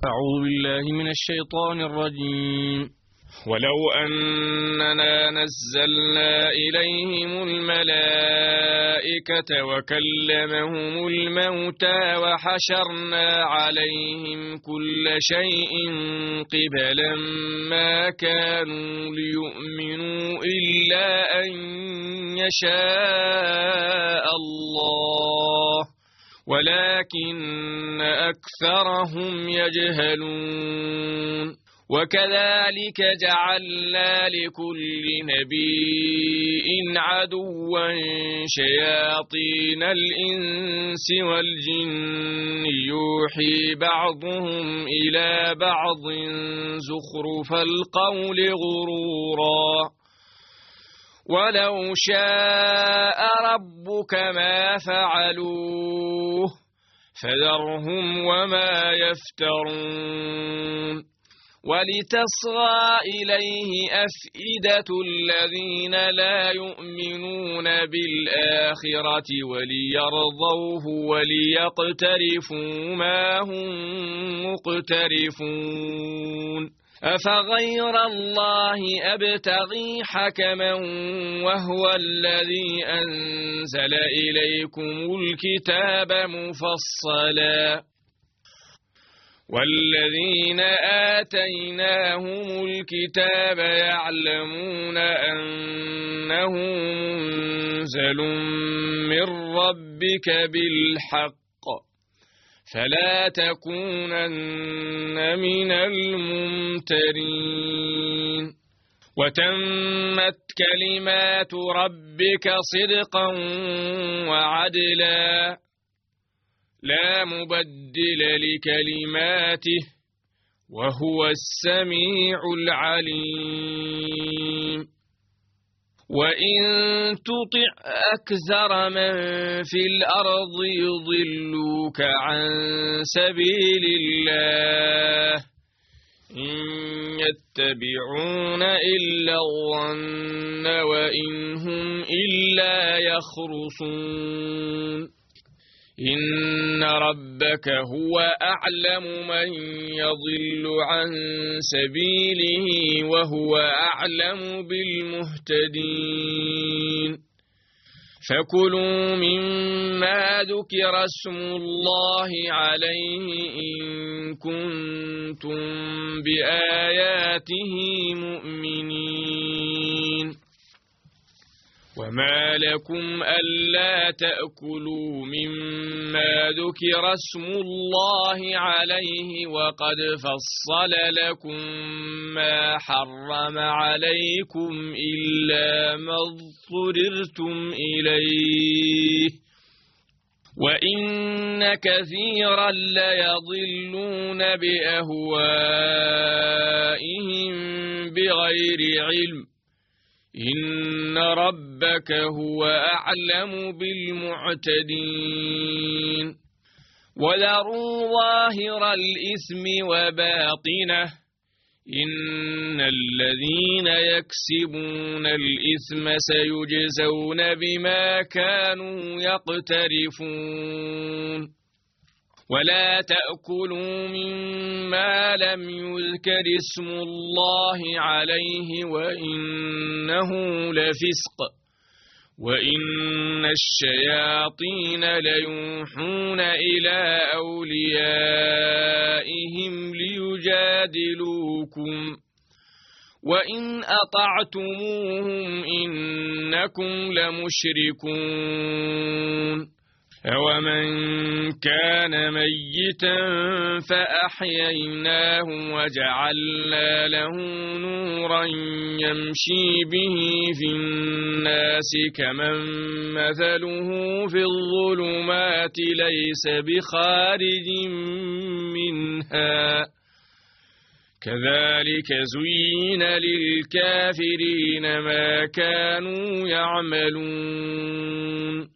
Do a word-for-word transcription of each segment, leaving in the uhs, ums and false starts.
أعوذ بالله من الشيطان الرجيم. ولو أننا نزلنا إليهم الملائكة وكلمهم الموتى وحشرنا عليهم كل شيء قبلا ما كانوا ليؤمنوا إلا أن يشاء الله ولكن أكثرهم يجهلون. وكذلك جعلنا لكل نبي عدوا شياطين الإنس والجن يوحي بعضهم إلى بعض زخرف القول غرورا ولو شاء ربك ما فعلوه فذرهم وما يفترون. ولتصغى إليه أفئدة الذين لا يؤمنون بالآخرة وليرضوه وليقترفوا ما هم مقترفون. أفغير الله أبتغي حكما وهو الذي أنزل إليكم الكتاب مفصلا والذين آتيناهم الكتاب يعلمون أنه منزل من ربك بالحق فلا تكونن من الممترين. وتمت كلمات ربك صدقا وعدلا لا مبدل لكلماته وهو السميع العليم. وإن تطع أكثر من في الأرض يضلوك عن سبيل الله إن يتبعون إلا الظن وإن هم إلا يخرصون. إن ربك هو أعلم من يضل عن سبيله وهو أعلم بالمهتدين. فكلوا مما ذكر اسم الله عليه إن كنتم بآياته مؤمنين. وما لكم ألا تأكلوا مما ذكر اسم الله عليه وقد فصل لكم ما حرم عليكم إلا ما اضطررتم إليه وإن كثيرا ليضلون بأهوائهم بغير علم إن ربك هو أعلم بالمعتدين. وذروا ظاهر الإثم وباطنه إن الذين يكسبون الإثم سيجزون بما كانوا يقترفون. ولا تأكلوا مما لم يذكر اسم الله عليه وإنه لفسق وإن الشياطين ليوحون إلى أوليائهم ليجادلوكم وإن أطعتموهم إنكم لمشركون. أومن كان ميتا فأحييناه وجعلنا له نورا يمشي به في الناس كمن مثله في الظلمات ليس بخارج منها كذلك زين للكافرين ما كانوا يعملون.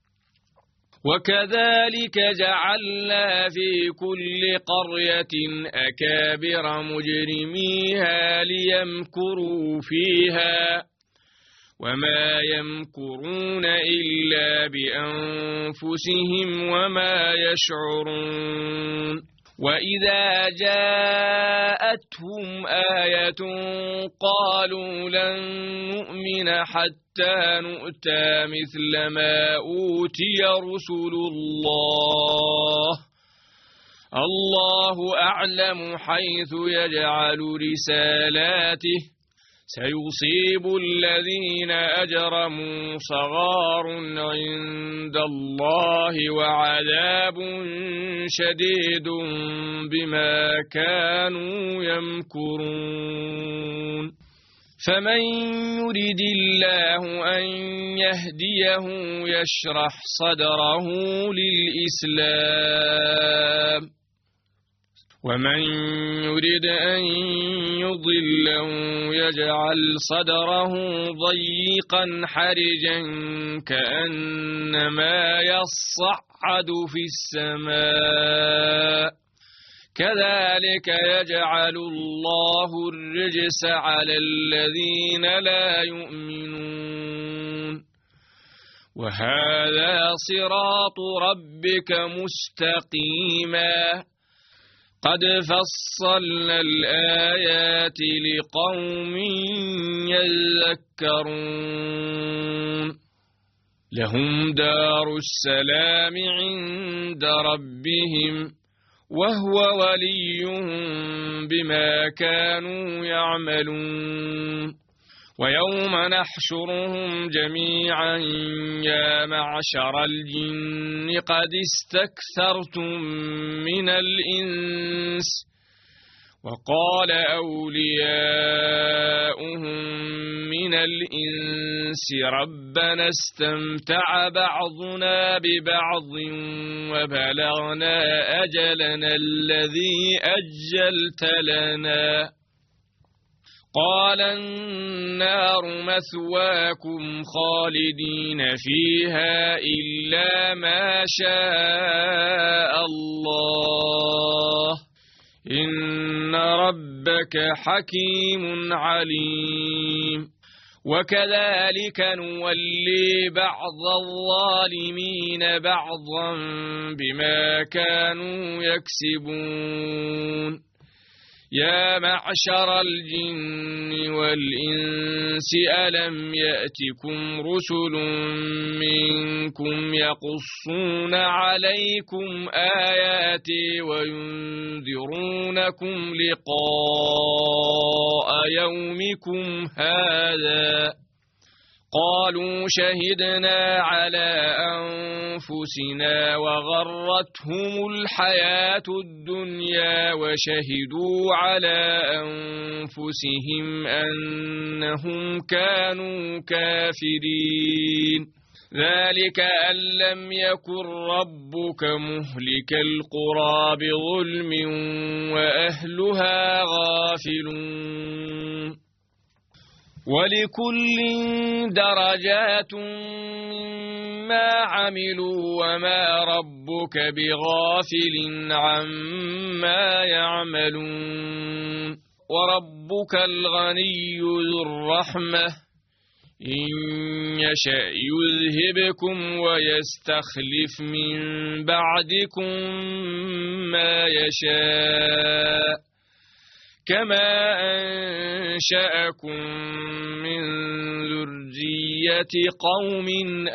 وكذلك جعلنا في كل قرية أكابر مجرميها ليمكروا فيها وما يمكرون إلا بأنفسهم وما يشعرون. وإذا جاءتهم آية قالوا لن نؤمن حتى نؤتى مثل ما أوتي رسل الله الله أعلم حيث يجعل رسالاته سيصيب الذين أجرموا صغار عند الله وعذاب شديد بما كانوا يمكرون فمن يرد الله أن يهديه يشرح صدره للإسلام ومن يرد أن يضله يجعل صدره ضيقا حرجا كأنما يصعد في السماء كذلك يجعل الله الرجس على الذين لا يؤمنون وهذا صراط ربك مستقيما قد فصلنا الآيات لقوم يذكرون لهم دار السلام عند ربهم وهو وليهم بما كانوا يعملون ويوم نحشرهم جميعا يا معشر الجن قد استكثرتم من الإنس وقال أولياؤهم من الإنس ربنا استمتع بعضنا ببعض وبلغنا أجلنا الذي أجلت لنا قال النار مثواكم خالدين فيها إلا ما شاء الله إن ربك حكيم عليم وكذلك نولي بعض الظالمين بعضا بما كانوا يكسبون يا معشر الجن والإنس ألم يأتكم رسل منكم يقصون عليكم آياتي وينذرونكم لقاء يومكم هذا قالوا شهدنا على أنفسنا وغرتهم الحياة الدنيا وشهدوا على أنفسهم أنهم كانوا كافرين ذلك أن لم يكن ربك مهلك القرى بظلم وأهلها غافلون ولكل درجات مما عملوا وما ربك بغافل عما يعملون وربك الغني ذو الرحمة إن يشأ يذهبكم ويستخلف من بعدكم ما يشاء كما أنشأكم من ذرية قوم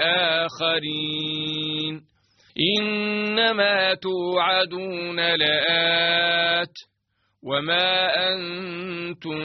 آخرين إنما توعدون لآت وما أنتم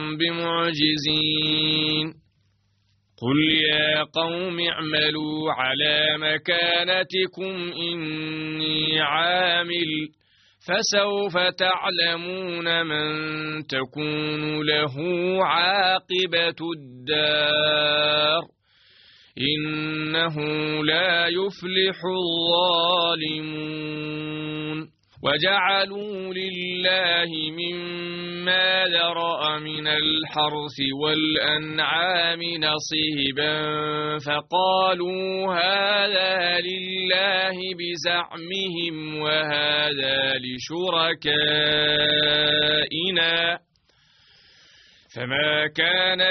بمعجزين قل يا قوم اعملوا على مكانتكم إني عامل فسوف تعلمون من تكون له عاقبة الدار إنه لا يفلح الظالمون وجعلوا لله مما ذرأ من الحرث والأنعام نصيبا فقالوا هذا لله بزعمهم وهذا لشركائنا فما كان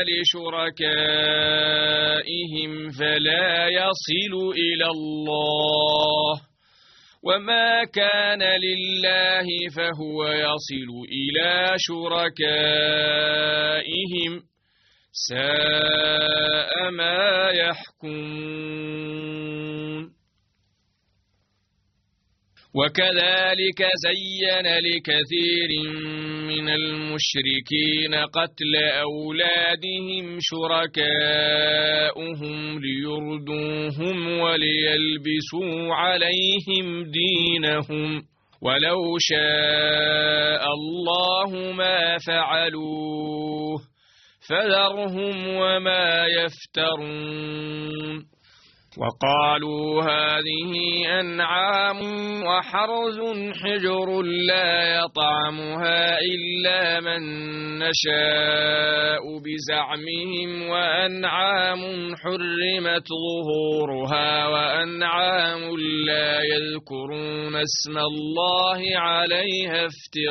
لشركائهم فلا يصل إلى الله وما كان لله فهو يصل إلى شركائهم ساء ما يحكمون. وكذلك زين لكثير من المشركين قتل أولادهم شركاؤهم ليردوهم وليلبسوا عليهم دينهم ولو شاء الله ما فعلوه فذرهم وما يفترون. وقالوا هذه أنعام وحرث حجر لا يطعمها إلا من نشاء بزعمهم وأنعام حرمت ظهورها وأنعام لا يذكرون اسم الله عليها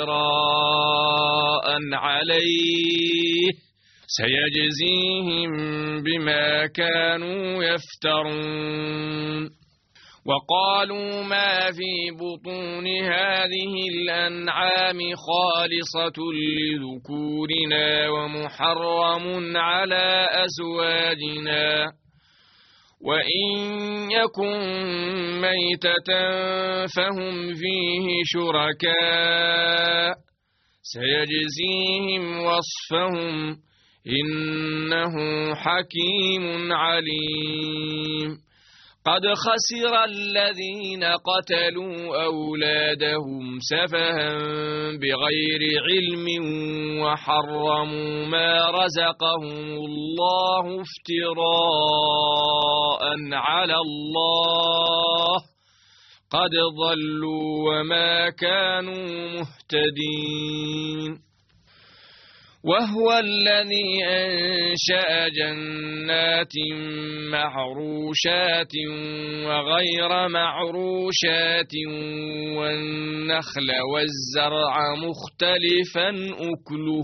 افتراء عليه سيجزيهم بما كانوا يفترون. وقالوا ما في بطون هذه الأنعام خالصة لذكورنا ومحرم على أزواجنا وإن يكن ميتة فهم فيه شركاء سيجزيهم وصفهم إنه حكيم عليم. قد خسر الذين قتلوا أولادهم سفها بغير علم وحرموا ما رزقهم الله افتراء على الله قد ضلوا وما كانوا مهتدين. وهو الذي أنشأ جنات معروشات وغير معروشات والنخل والزرع مختلفا أكله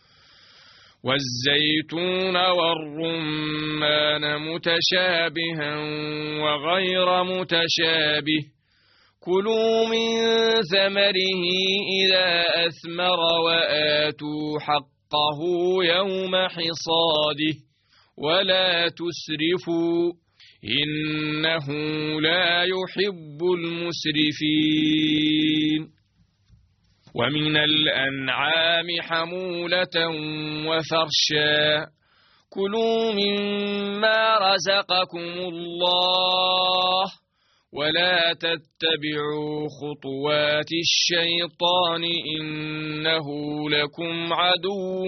والزيتون والرمان متشابها وغير متشابه كلوا من ثمره إذا أثمر وآتوا حقه يوم حصاده ولا تسرفوا إنه لا يحب المسرفين. ومن الأنعام حمولة وفرشا كلوا مما رزقكم الله ولا تتبعوا خطوات الشيطان إنه لكم عدو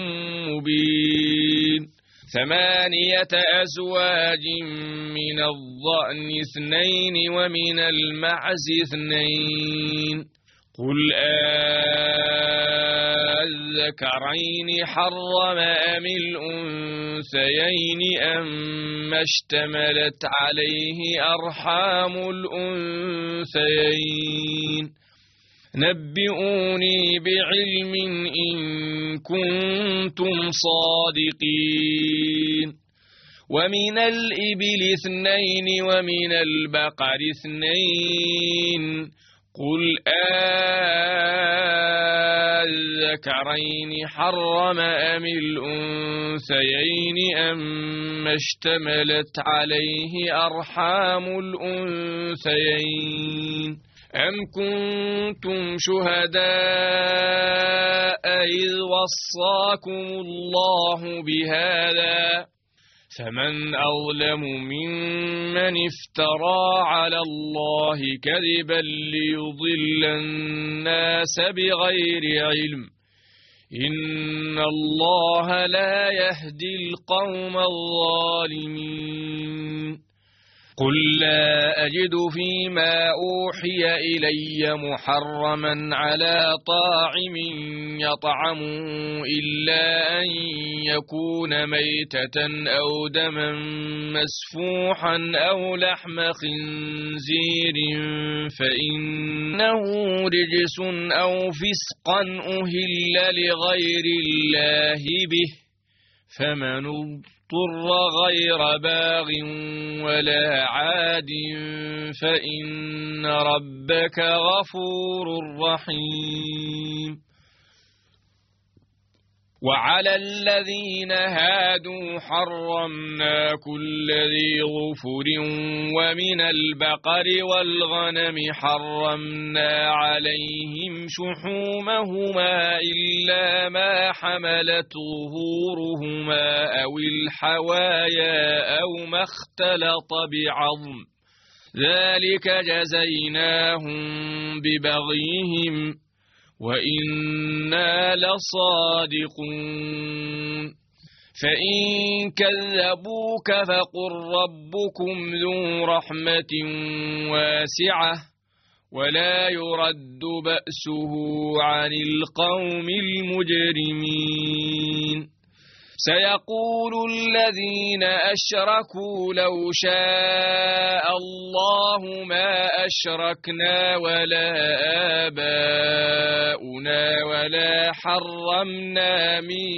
مبين. ثمانية أزواج من الضأن اثنين ومن المعز اثنين قل أذكرين حرم أم الأنثيين أما اشتملت عليه أرحام الأنثيين نبئوني بعلم إن كنتم صادقين. ومن الإبل اثنين ومن البقر اثنين قل أذكرين حرم أم الأنثيين أما اشتملت عليه أرحام الأنثيين أم كنتم شهداء إذ وصاكم الله بهذا فمن أظلم ممن افترى على الله كذبا ليضل الناس بغير علم إن الله لا يهدي القوم الظالمين. قل لا أجد فيما أوحي إلي محرما على طاعم يطعمه إلا أن يكون ميتة أو دما مسفوحا أو لحم خنزير فإنه رجس أو فسقا أهل لغير الله به فمن اضطر غير باغ ولا عاد فإن ربك غفور رحيم وعلى الذين هادوا حرمنا كل ذي ظفر ومن البقر والغنم حرمنا عليهم شحومهما إلا ما حملت ظهورهما أو الحوايا أو ما اختلط بعظم ذلك جزيناهم ببغيهم وإنا لصادقون فإن كذبوك فقل ربكم ذو رحمة واسعة ولا يرد بأسه عن القوم المجرمين سيقول الذين أشركوا لو شاء الله ما أشركنا ولا آباؤنا ولا حرمنا من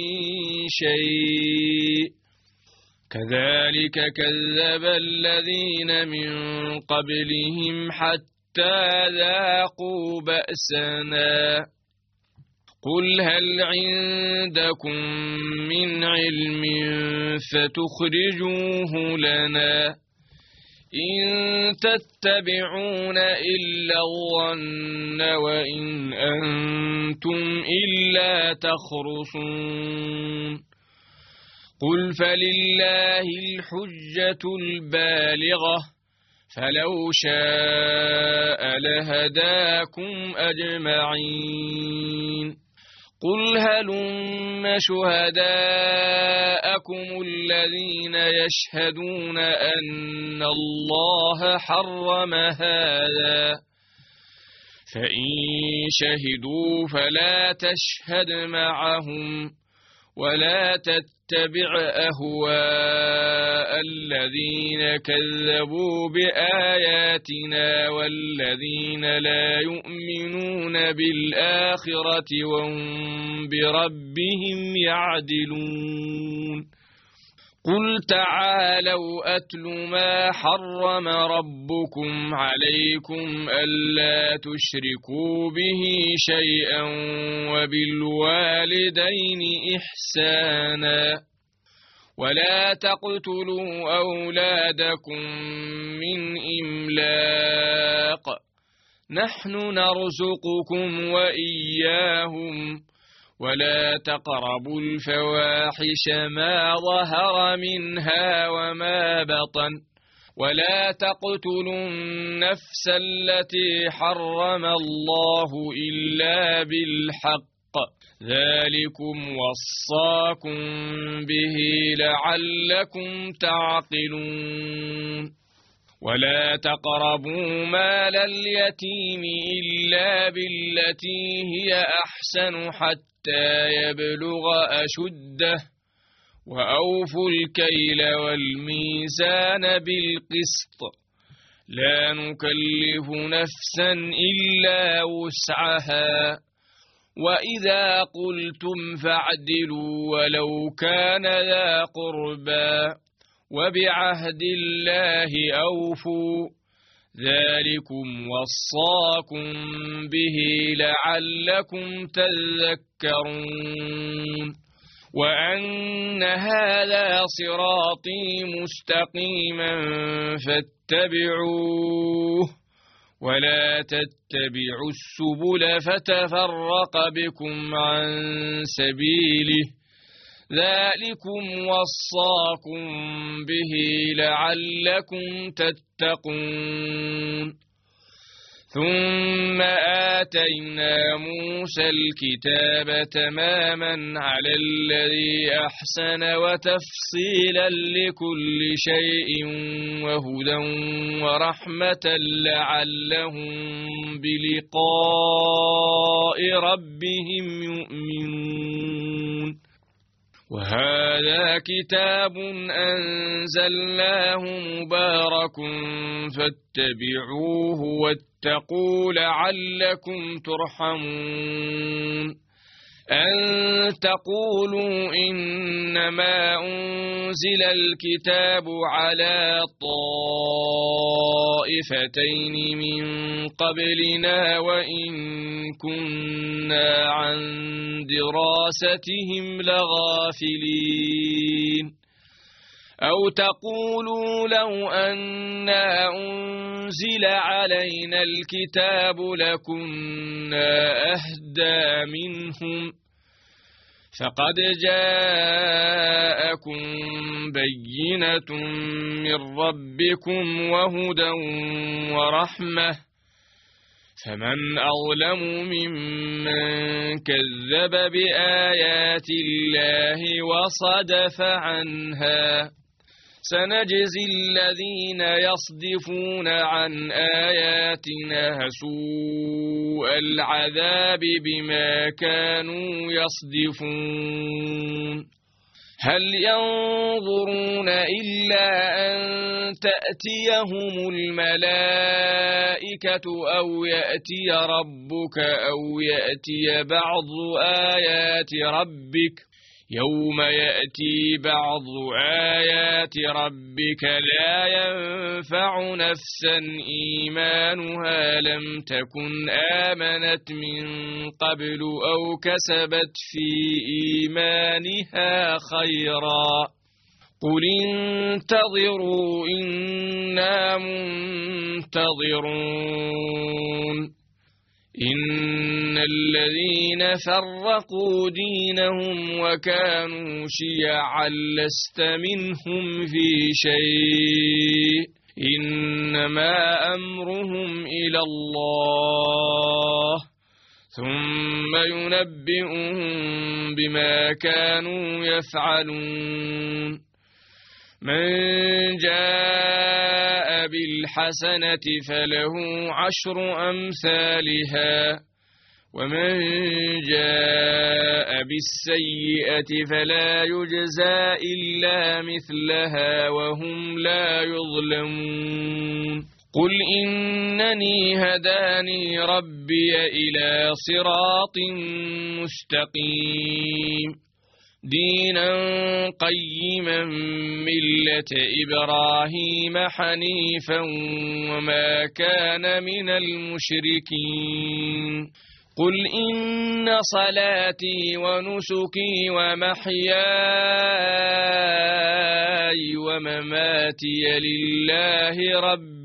شيء كذلك كذب الذين من قبلهم حتى ذاقوا بأسنا قل هل عندكم من علم فتخرجوه لنا إن تتبعون إلا الظن وإن أنتم إلا تخرصون قل فلله الحجة البالغة فلو شاء لهداكم أجمعين قل هلم شهداءكم الذين يشهدون أن الله حرم هذا فإن شهدوا فلا تشهد معهم ولا تتبع أهواء الذين كذبوا بآياتنا والذين لا يؤمنون بالآخرة وهم بربهم يعدلون قل تعالوا أتل ما حرم ربكم عليكم ألا تشركوا به شيئا وبالوالدين إحسانا ولا تقتلوا أولادكم من إملاق نحن نرزقكم وإياهم ولا تقربوا الفواحش ما ظهر منها وما بطن ولا تقتلوا النفس التي حرم الله إلا بالحق ذلكم وصاكم به لعلكم تعقلون ولا تقربوا مال اليتيم إلا بالتي هي أحسن حتى يبلغ أشده وأوفوا الكيل والميزان بالقسط لا نكلف نفسا إلا وسعها وإذا قلتم فاعدلوا ولو كان ذا قربى وبعهد الله أوفوا ذلكم وصاكم به لعلكم تذكرون وأن هذا صراطي مستقيما فاتبعوه ولا تتبعوا السبل فتفرق بكم عن سبيله ذلكم وصاكم به لعلكم تتقون ثم آتينا موسى الكتاب تماما على الذي أحسن وتفصيلا لكل شيء وهدى ورحمة لعلهم بلقاء ربهم يؤمنون وهذا كتاب أنزلناه مبارك فاتبعوه واتقوا لعلكم ترحمون أن تقولوا إنما أنزل الكتاب على طائفتين من قبلنا وإن كنا عن دراستهم لغافلين أو تقولوا لو أنا أنزل علينا الكتاب لكنا أهدى منهم فقد جاءكم بينة من ربكم وهدى ورحمة فمن أظلم ممن كذب بآيات الله وصدف عنها سنجزي الذين يصدفون عن آياتنا سوء العذاب بما كانوا يصدفون هل ينظرون إلا أن تأتيهم الملائكة أو يأتي ربك أو يأتي بعض آيات ربك يوم يأتي بعض آيات ربك لا ينفع نفسا إيمانها لم تكن آمنت من قبل أو كسبت في إيمانها خيرا قل انتظروا إنا منتظرون إن الذين فرقوا دينهم وكانوا شيعا لست منهم في شيء إنما أمرهم إلى الله ثم ينبئهم بما كانوا يفعلون من جاء بالحسنة فله عشر أمثالها ومن جاء بالسيئة فلا يجزى إلا مثلها وهم لا يظلمون قل إنني هداني ربي إلى صراط مستقيم دينا قيما ملة إبراهيم حنيفا وما كان من المشركين قل إن صلاتي ونسكي ومحياي ومماتي لله رب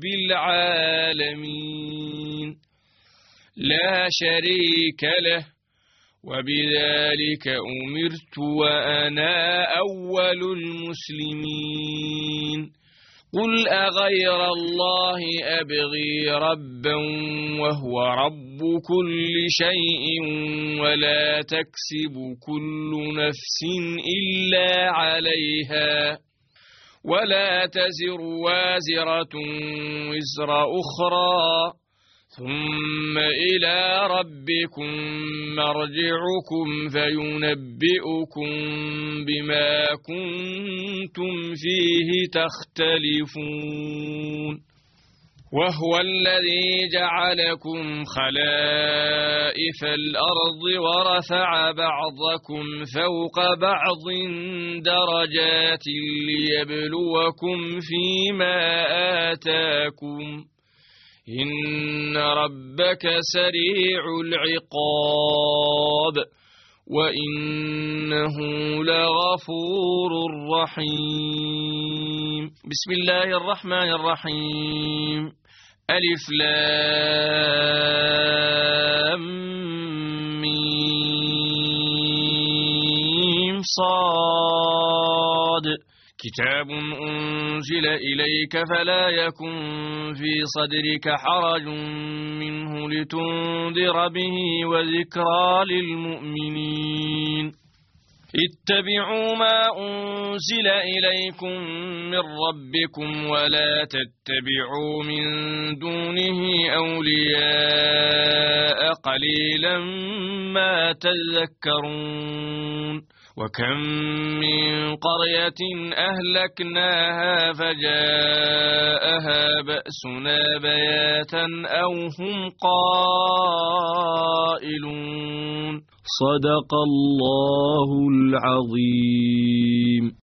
العالمين لا شريك له وبذلك أمرت وأنا أول المسلمين قل أغير الله أبغي ربا وهو رب كل شيء ولا تكسب كل نفس إلا عليها ولا تزر وازرة وزر أخرى ثم إلى ربكم مرجعكم فينبئكم بما كنتم فيه تختلفون وهو الذي جعلكم خلائف الأرض ورفع بعضكم فوق بعض درجات ليبلوكم فيما آتاكم إن ربك سريع العقاب وإنه لغفور رحيم بسم الله الرحمن الرحيم ألف لام ميم صاد كتاب أنزل إليك فلا يكن في صدرك حرج منه لتنذر به وذكرى للمؤمنين اتبعوا ما أنزل إليكم من ربكم ولا تتبعوا من دونه أولياء قليلا ما تذكرون وكم من قرية أهلكناها فجاءها بأسنا بياتا أو هم قائلون صدق الله العظيم.